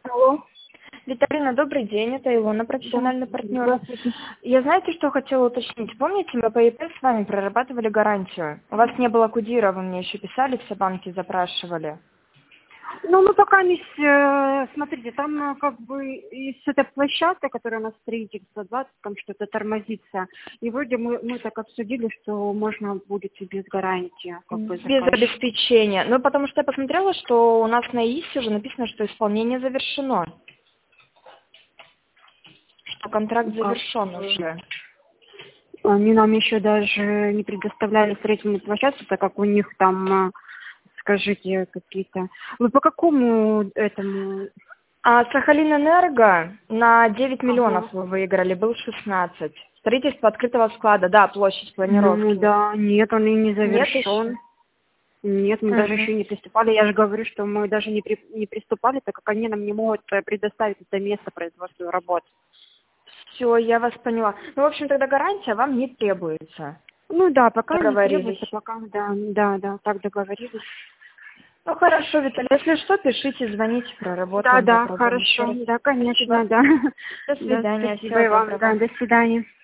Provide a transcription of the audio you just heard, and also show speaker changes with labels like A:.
A: Алло.
B: Виталина, добрый день, это Илона, профессиональный партнер.
A: Здравствуйте.
B: Я знаете, что хотела уточнить? Помните, мы по ЕП с вами прорабатывали гарантию? У вас не было кодира, вы мне еще писали, все банки запрашивали.
A: Ну, мы пока не... Смотрите, там как бы есть эта площадка, которая у нас строительство 20, там что-то тормозится. И вроде мы так обсудили, что можно будет и без гарантии.
B: Без обеспечения. Ну, потому что я посмотрела, что у нас на ИИСе уже написано, что исполнение завершено. Что контракт завершен уже.
A: Они нам еще даже не предоставляли строительную площадку, так как у них там, скажите, какие-то... Вы по какому этому...
B: Сахалинэнерго на 9 миллионов вы выиграли, был 16. Строительство открытого склада, да, площадь планировки.
A: Ну да, нет, он и не завершен. Нет, мы даже еще не приступали. Я же говорю, что мы даже не приступали, так как они нам не могут предоставить это место производства работ.
B: Все, я вас поняла. Ну, в общем, тогда гарантия вам не требуется.
A: Ну да, пока не
B: Договорились.
A: требуется, пока, да, так договорились.
B: Ну, хорошо, Виталий, если что, пишите, звоните, проработаем.
A: Да, хорошо, да, конечно, да.
B: До свидания,
A: Да, спасибо
B: всего
A: и вам,
B: доброго.
A: да, до свидания.